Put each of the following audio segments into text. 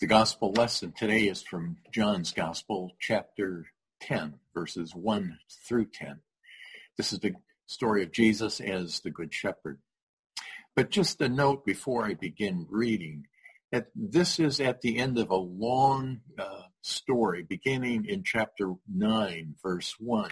The gospel lesson today is from John's Gospel, chapter 10, verses 1 through 10. This is the story of Jesus as the Good Shepherd. But just a note before I begin reading, that this is at the end of a long story beginning in chapter 9, verse 1,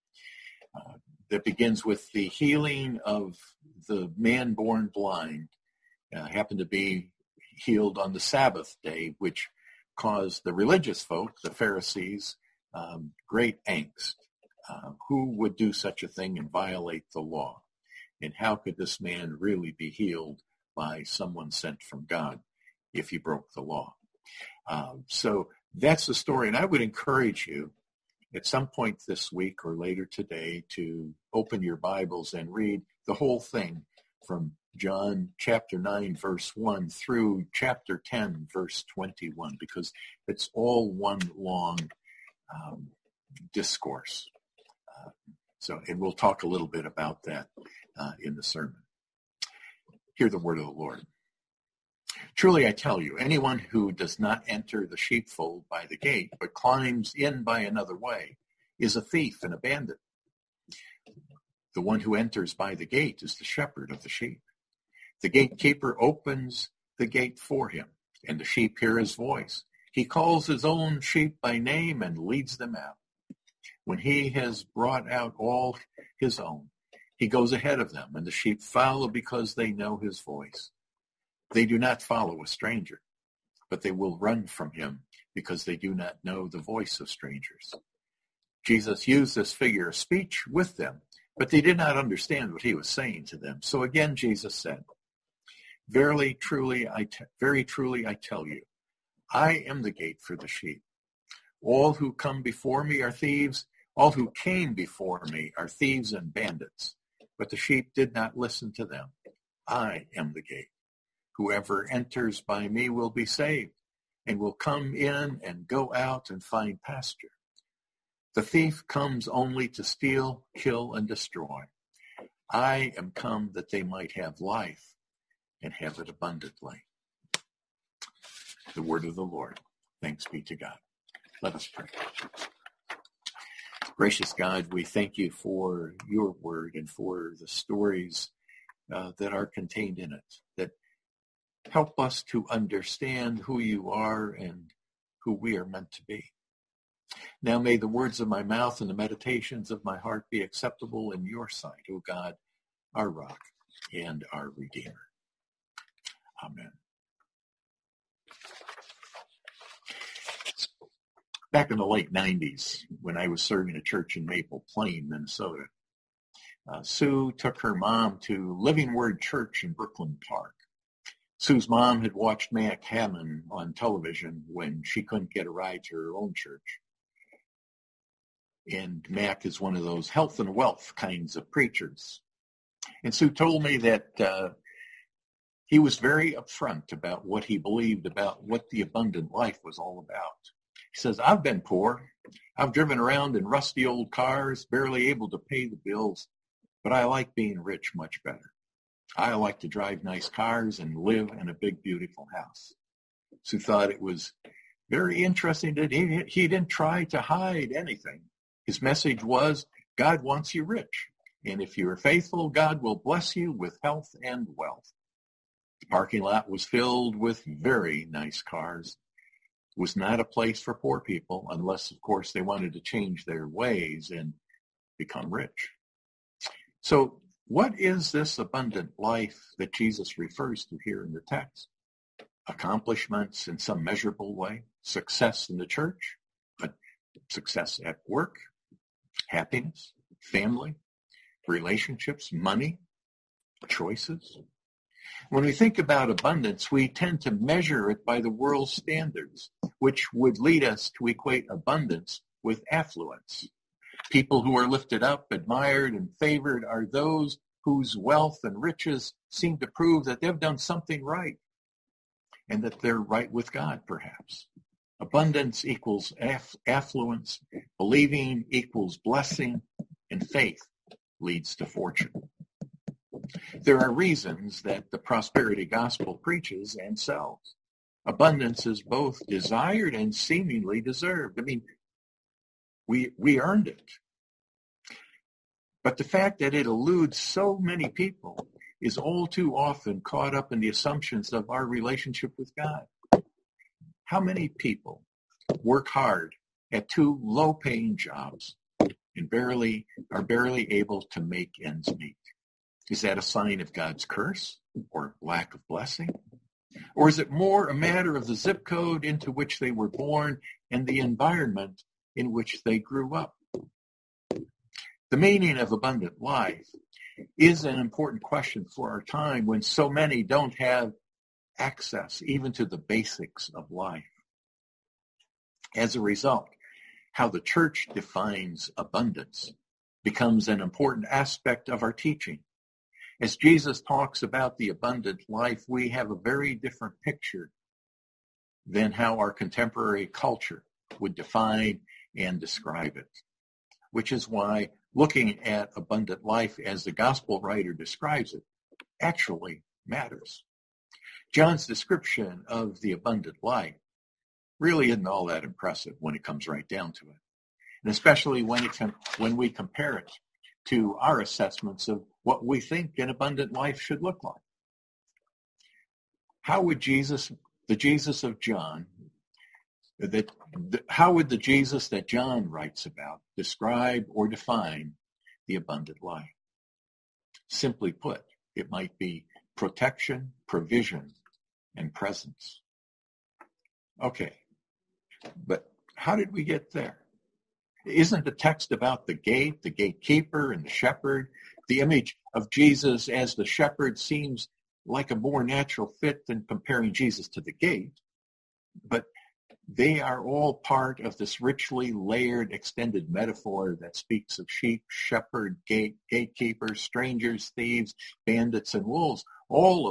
that begins with the healing of the man born blind, happened to be healed on the Sabbath day, which caused the religious folk, the Pharisees, great angst. Who would do such a thing and violate the law? And how could this man really be healed by someone sent from God if he broke the law? So that's the story. And I would encourage you at some point this week or later today to open your Bibles and read the whole thing from John chapter 9, verse 1 through chapter 10, verse 21, because it's all one long discourse. And we'll talk a little bit about that in the sermon. Hear the word of the Lord. Truly I tell you, anyone who does not enter the sheepfold by the gate, but climbs in by another way, is a thief and a bandit. The one who enters by the gate is the shepherd of the sheep. The gatekeeper opens the gate for him, and the sheep hear his voice. He calls his own sheep by name and leads them out. When he has brought out all his own, he goes ahead of them, and the sheep follow because they know his voice. They do not follow a stranger, but they will run from him because they do not know the voice of strangers. Jesus used this figure of speech with them, but they did not understand what he was saying to them. So again, Jesus said, very truly I tell you, I am the gate for the sheep. All who come before me are thieves. All who came before me are thieves and bandits. But the sheep did not listen to them. I am the gate. Whoever enters by me will be saved and will come in and go out and find pasture. The thief comes only to steal, kill, and destroy. I am come that they might have life and have it abundantly. The word of the Lord. Thanks be to God. Let us pray. Gracious God, we thank you for your word and for the stories that are contained in it, that help us to understand who you are and who we are meant to be. Now may the words of my mouth and the meditations of my heart be acceptable in your sight, O God, our rock and our Redeemer. Amen. Back in the late 90s, when I was serving a church in Maple Plain, Minnesota, Sue took her mom to Living Word Church in Brooklyn Park. Sue's mom had watched Mac Hammond on television when she couldn't get a ride to her own church. And Mac is one of those health and wealth kinds of preachers. And Sue told me that he was very upfront about what he believed about what the abundant life was all about. He says, I've been poor. I've driven around in rusty old cars, barely able to pay the bills, but I like being rich much better. I like to drive nice cars and live in a big, beautiful house. Sue thought it was very interesting that he didn't try to hide anything. His message was, God wants you rich. And if you are faithful, God will bless you with health and wealth. The parking lot was filled with very nice cars. It was not a place for poor people, unless, of course, they wanted to change their ways and become rich. So what is this abundant life that Jesus refers to here in the text? Accomplishments in some measurable way, success in the church, but success at work, happiness, family, relationships, money, choices. When we think about abundance, we tend to measure it by the world's standards, which would lead us to equate abundance with affluence. People who are lifted up, admired, and favored are those whose wealth and riches seem to prove that they've done something right and that they're right with God, perhaps. Abundance equals affluence, believing equals blessing, and faith leads to fortune. There are reasons that the prosperity gospel preaches and sells. Abundance is both desired and seemingly deserved. I mean, we earned it. But the fact that it eludes so many people is all too often caught up in the assumptions of our relationship with God. How many people work hard at 2 low-paying jobs and are barely able to make ends meet? Is that a sign of God's curse or lack of blessing? Or is it more a matter of the zip code into which they were born and the environment in which they grew up? The meaning of abundant life is an important question for our time when so many don't have access even to the basics of life. As a result, how the church defines abundance becomes an important aspect of our teaching. As Jesus talks about the abundant life, we have a very different picture than how our contemporary culture would define and describe it, which is why looking at abundant life as the gospel writer describes it actually matters. John's description of the abundant life really isn't all that impressive when it comes right down to it, and especially when we compare it to our assessments of what we think an abundant life should look like. How would the Jesus of John, how would the Jesus that John writes about describe or define the abundant life? Simply put, it might be protection, provision, and presence. Okay, but how did we get there? Isn't the text about the gate, the gatekeeper, and the shepherd? The image of Jesus as the shepherd seems like a more natural fit than comparing Jesus to the gate, but they are all part of this richly layered extended metaphor that speaks of sheep, shepherd, gatekeepers, strangers, thieves, bandits, and wolves, all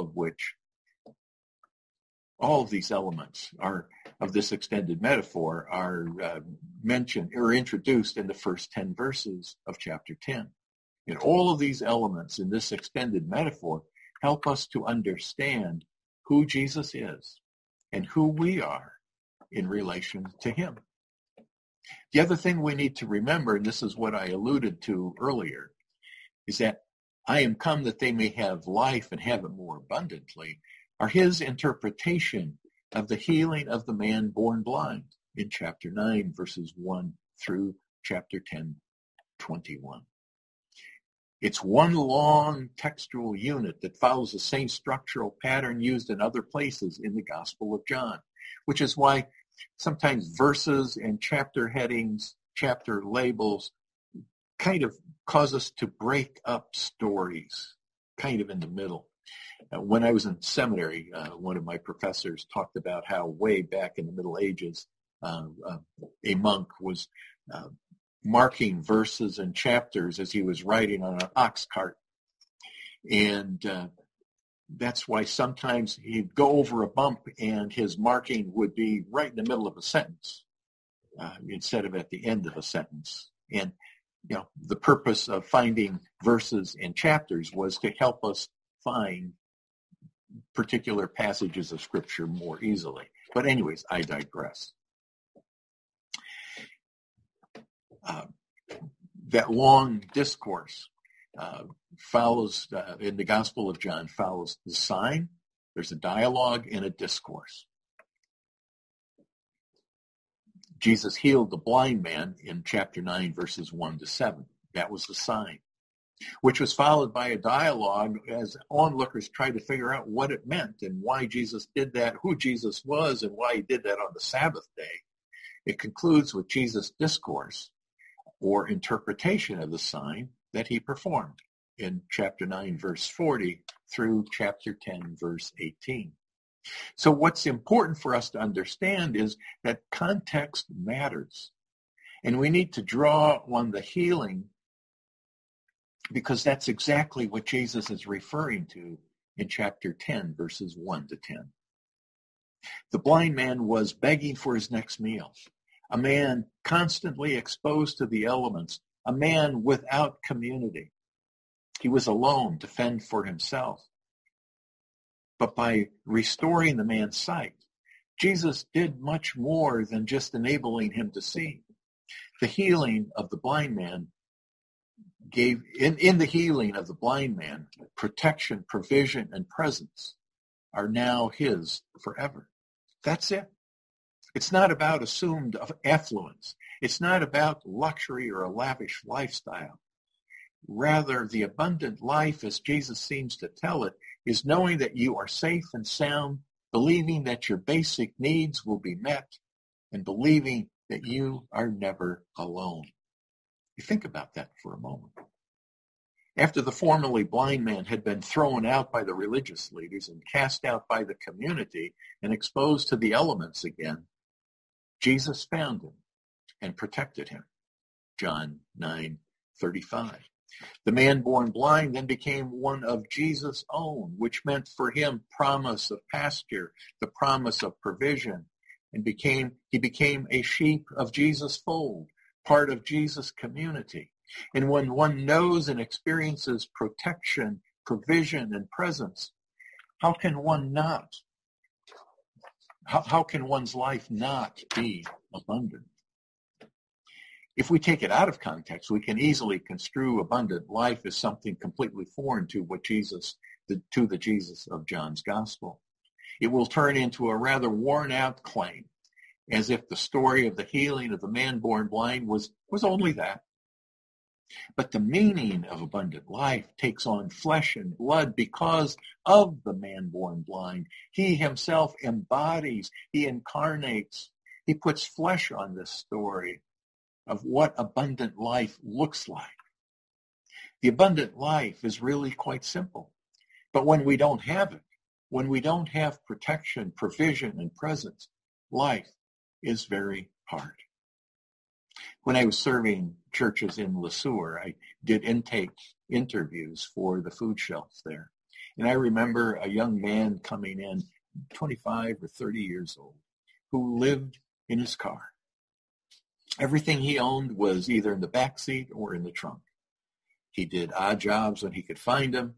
of these elements of this extended metaphor are mentioned or introduced in the first 10 verses of chapter 10. And all of these elements in this extended metaphor help us to understand who Jesus is and who we are in relation to him. The other thing we need to remember, and this is what I alluded to earlier, is that I am come that they may have life and have it more abundantly, are his interpretation of the healing of the man born blind in chapter 9, verses 1 through chapter 10, 21. It's one long textual unit that follows the same structural pattern used in other places in the Gospel of John, which is why sometimes verses and chapter headings, chapter labels kind of cause us to break up stories kind of in the middle. When I was in seminary, one of my professors talked about how way back in the Middle Ages, a monk was marking verses and chapters as he was riding on an ox cart. And that's why sometimes he'd go over a bump and his marking would be right in the middle of a sentence instead of at the end of a sentence. And the purpose of finding verses and chapters was to help us find particular passages of Scripture more easily. But anyways, I digress. That long discourse follows, in the Gospel of John, follows the sign. There's a dialogue and a discourse. Jesus healed the blind man in chapter 9, verses 1 to 7. That was the sign, which was followed by a dialogue as onlookers tried to figure out what it meant and why Jesus did that, who Jesus was, and why he did that on the Sabbath day. It concludes with Jesus' discourse or interpretation of the sign that he performed in chapter 9, verse 40 through chapter 10, verse 18. So what's important for us to understand is that context matters. And we need to draw on the healing because that's exactly what Jesus is referring to in chapter 10, verses 1 to 10. The blind man was begging for his next meal, a man constantly exposed to the elements, a man without community. He was alone to fend for himself. But by restoring the man's sight, Jesus did much more than just enabling him to see. The healing of the blind man gave, in the healing of the blind man, protection, provision, and presence are now his forever. That's it. It's not about assumed affluence. It's not about luxury or a lavish lifestyle. Rather, the abundant life, as Jesus seems to tell it, is knowing that you are safe and sound, believing that your basic needs will be met, and believing that you are never alone. You think about that for a moment. After the formerly blind man had been thrown out by the religious leaders and cast out by the community and exposed to the elements again, Jesus found him and protected him. John 9:35. The man born blind then became one of Jesus' own, which meant for him promise of pasture, the promise of provision, and he became a sheep of Jesus' fold, part of Jesus' community. And when one knows and experiences protection, provision, and presence, how can one's life not be abundant? If we take it out of context, we can easily construe abundant life as something completely foreign to the Jesus of John's gospel. It will turn into a rather worn-out claim, as if the story of the healing of the man born blind was only that. But the meaning of abundant life takes on flesh and blood because of the man born blind. He himself embodies, he incarnates, he puts flesh on this story of what abundant life looks like. The abundant life is really quite simple. But when we don't have it, when we don't have protection, provision, and presence, life is very hard. When I was serving churches in Le Sueur, I did intake interviews for the food shelves there. And I remember a young man coming in, 25 or 30 years old, who lived in his car. Everything he owned was either in the back seat or in the trunk. He did odd jobs when he could find them.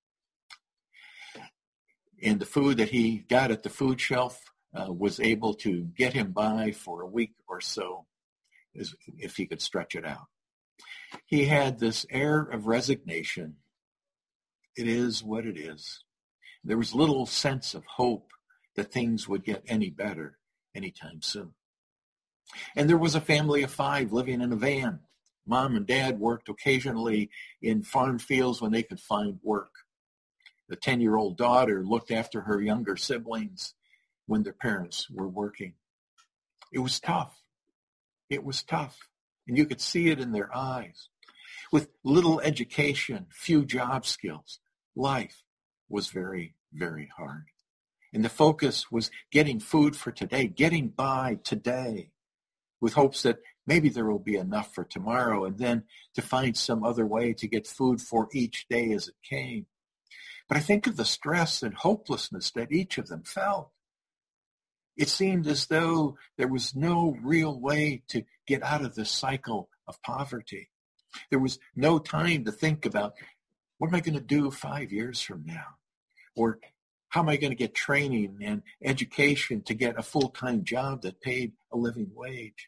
And the food that he got at the food shelf was able to get him by for a week or so, if he could stretch it out. He had this air of resignation. It is what it is. There was little sense of hope that things would get any better anytime soon. And there was a family of 5 living in a van. Mom and Dad worked occasionally in farm fields when they could find work. The 10-year-old daughter looked after her younger siblings when their parents were working. It was tough. It was tough. And you could see it in their eyes. With little education, few job skills, life was very, very hard. And the focus was getting food for today, getting by today, with hopes that maybe there will be enough for tomorrow, and then to find some other way to get food for each day as it came. But I think of the stress and hopelessness that each of them felt. It seemed as though there was no real way to get out of this cycle of poverty. There was no time to think about, what am I going to do 5 years from now? Or how am I going to get training and education to get a full-time job that paid a living wage?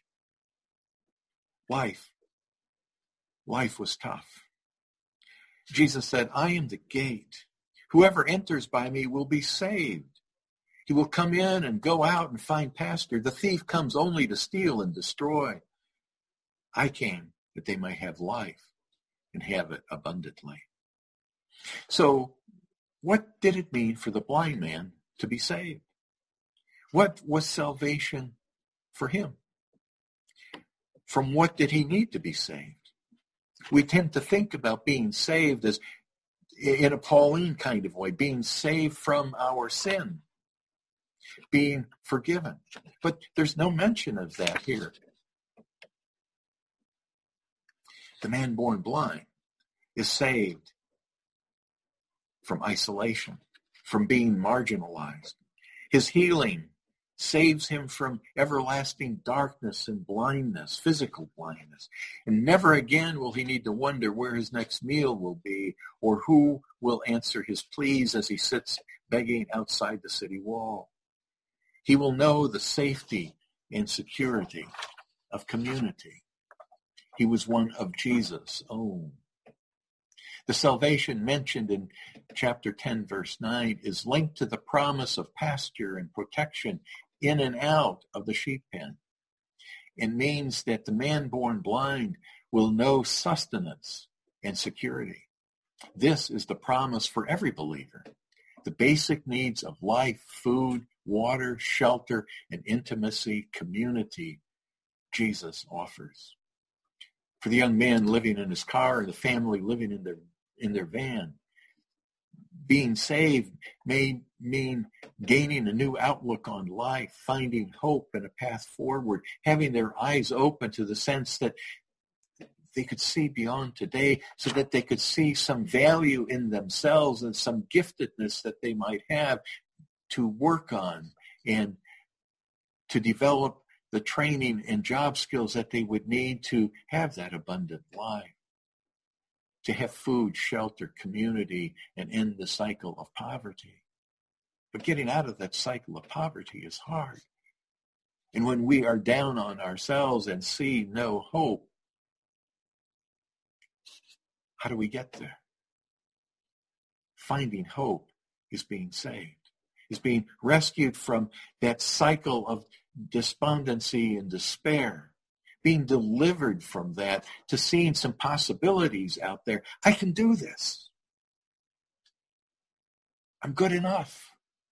Life was tough. Jesus said, I am the gate. Whoever enters by me will be saved. He will come in and go out and find pasture. The thief comes only to steal and destroy. I came that they might have life and have it abundantly. So what did it mean for the blind man to be saved? What was salvation for him? From what did he need to be saved? We tend to think about being saved as in a Pauline kind of way, being saved from our sin, being forgiven. But there's no mention of that here. The man born blind is saved from isolation, from being marginalized. His healing saves him from everlasting darkness and blindness, physical blindness. And never again will he need to wonder where his next meal will be or who will answer his pleas as he sits begging outside the city wall. He will know the safety and security of community. He was one of Jesus' own. The salvation mentioned in chapter 10, verse 9, is linked to the promise of pasture and protection in and out of the sheep pen. It means that the man born blind will know sustenance and security. This is the promise for every believer. The basic needs of life, food, water, shelter, and intimacy, community, Jesus offers. For the young man living in his car and the family living in their van, being saved may mean gaining a new outlook on life, finding hope and a path forward, having their eyes open to the sense that they could see beyond today, so that they could see some value in themselves and some giftedness that they might have to work on and to develop the training and job skills that they would need to have that abundant life, to have food, shelter, community, and end the cycle of poverty. But getting out of that cycle of poverty is hard. And when we are down on ourselves and see no hope, how do we get there? Finding hope is being saved, is being rescued from that cycle of despondency and despair, being delivered from that to seeing some possibilities out there. I can do this. I'm good enough.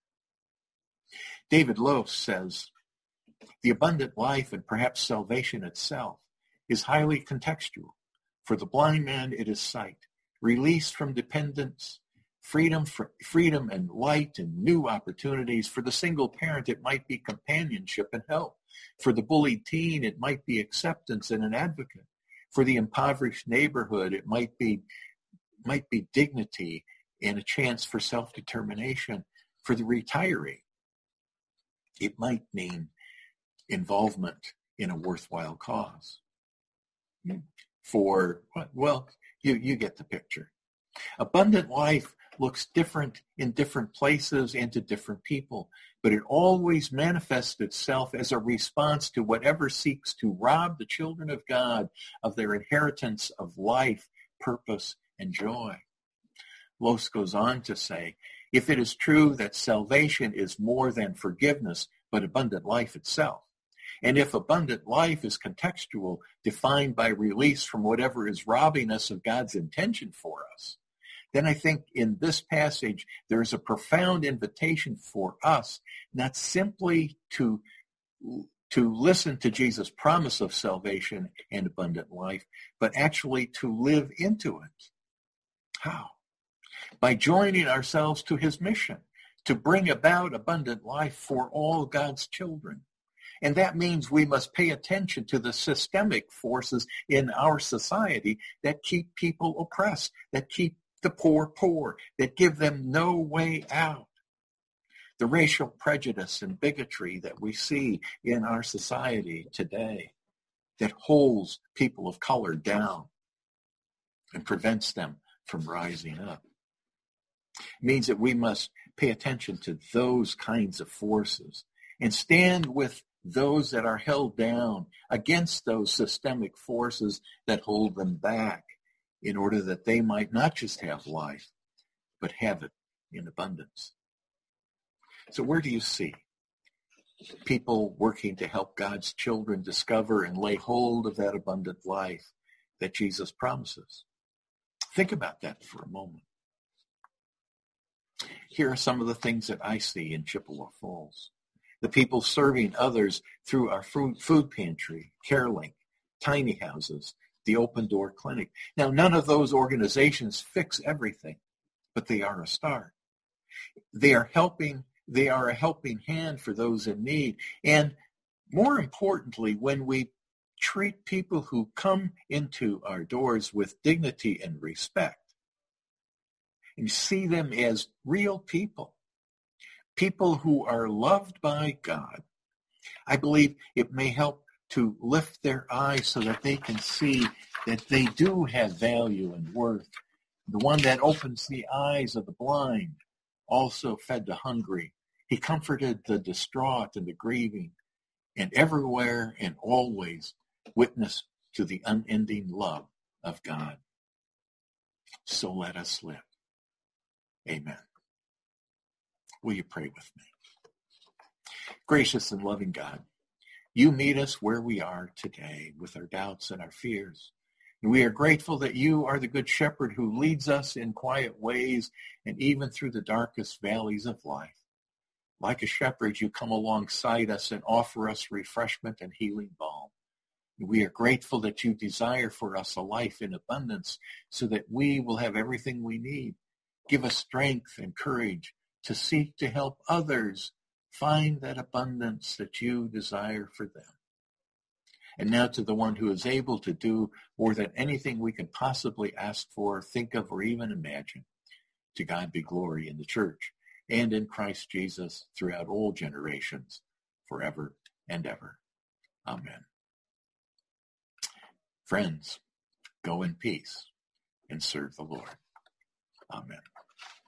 David Lowe says, the abundant life and perhaps salvation itself is highly contextual. For the blind man, it is sight, release from dependence, freedom and light and new opportunities. For the single parent, it might be companionship and help. For the bullied teen, it might be acceptance and an advocate. For the impoverished neighborhood, it might be dignity and a chance for self-determination. For the retiree, it might mean involvement in a worthwhile cause. For what? Well, you get the picture. Abundant life looks different in different places and to different people, but it always manifests itself as a response to whatever seeks to rob the children of God of their inheritance of life, purpose, and joy. Lose goes on to say, if it is true that salvation is more than forgiveness, but abundant life itself, and if abundant life is contextual, defined by release from whatever is robbing us of God's intention for us, then I think in this passage there's a profound invitation for us, not simply to listen to Jesus' promise of salvation and abundant life, but actually to live into it. How? By joining ourselves to his mission, to bring about abundant life for all God's children. And that means we must pay attention to the systemic forces in our society that keep people oppressed, that keep the poor, that give them no way out. The racial prejudice and bigotry that we see in our society today that holds people of color down and prevents them from rising up. It means that we must pay attention to those kinds of forces and stand with those that are held down against those systemic forces that hold them back in order that they might not just have life, but have it in abundance. So where do you see people working to help God's children discover and lay hold of that abundant life that Jesus promises? Think about that for a moment. Here are some of the things that I see in Chippewa Falls. The people serving others through our food pantry, CareLink, tiny houses, the Open Door Clinic. Now, none of those organizations fix everything, but they are a start. They are a helping hand for those in need. And more importantly, when we treat people who come into our doors with dignity and respect, and see them as real people who are loved by God, I believe it may help to lift their eyes so that they can see that they do have value and worth. The one that opens the eyes of the blind also fed the hungry He comforted the distraught and the grieving, and everywhere and always witnessed to the unending love of God. So let us live. Amen. Will you pray with me? Gracious and loving God, you meet us where we are today with our doubts and our fears. And we are grateful that you are the good shepherd who leads us in quiet ways and even through the darkest valleys of life. Like a shepherd, you come alongside us and offer us refreshment and healing balm. And we are grateful that you desire for us a life in abundance so that we will have everything we need. Give us strength and courage to seek to help others find that abundance that you desire for them. And now to the one who is able to do more than anything we can possibly ask for, think of, or even imagine. To God be glory in the church and in Christ Jesus throughout all generations, forever and ever. Amen. Friends, go in peace and serve the Lord. Amen.